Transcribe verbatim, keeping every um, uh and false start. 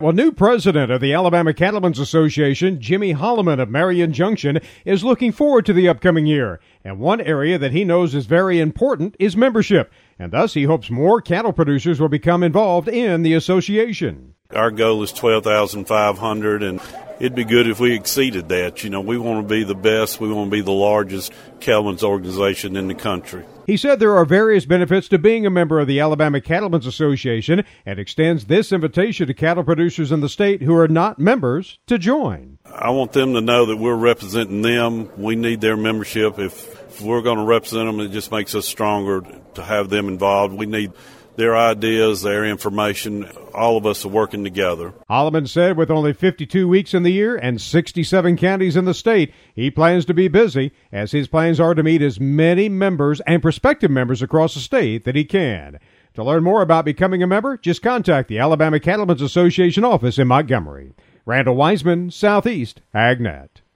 Well, new president of the Alabama Cattlemen's Association, Jimmy Holloman of Marion Junction, is looking forward to the upcoming year. And one area that he knows is very important is membership. And thus, he hopes more cattle producers will become involved in the association. Our goal is twelve thousand five hundred, and it'd be good if we exceeded that. You know, we want to be the best. We want to be the largest cattlemen's organization in the country. He said there are various benefits to being a member of the Alabama Cattlemen's Association and extends this invitation to cattle producers in the state who are not members to join. I want them to know that we're representing them. We need their membership. If, if we're going to represent them, it just makes us stronger to have them involved. We need their ideas, their information. All of us are working together. Holloman said with only fifty-two weeks in the year and sixty-seven counties in the state, he plans to be busy, as his plans are to meet as many members and prospective members across the state that he can. To learn more about becoming a member, just contact the Alabama Cattlemen's Association office in Montgomery. Randall Wiseman, Southeast AgNet.